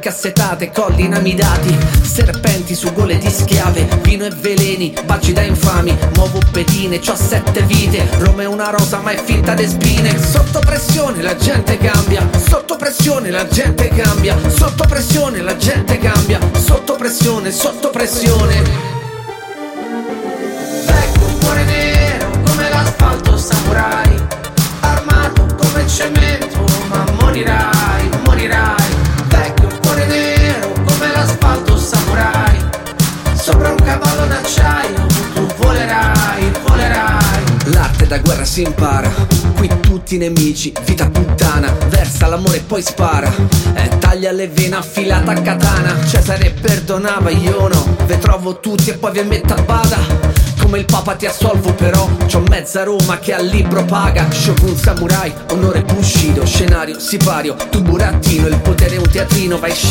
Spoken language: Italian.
incassetate, colli inamidati, serpenti su gole di schiave, vino e veleni, baci da infami, muovo pedine, c'ho 7 vite, Roma è una rosa ma è finta de spine. Sotto pressione la gente cambia, sotto pressione la gente cambia, sotto pressione la gente cambia, sotto pressione, sotto pressione. Vecchio cuore nero come l'asfalto samurai, armato come cemento ma morirai, morirai. Vecchio cuore nero come l'asfalto samurai, sopra un cavallo d'acciaio tu volerai, volerai. L'arte da guerra si impara, qui tutti nemici, vita puttana, versa l'amore e poi spara, taglia le vene affilata a katana. Cesare perdonava, io no, ve trovo tutti e poi vi metto a bada. Come il papa ti assolvo però, c'ho mezza Roma che al libro paga. Shogun samurai, onore bushido, scenario sipario, tu burattino, il potere è un teatrino, vai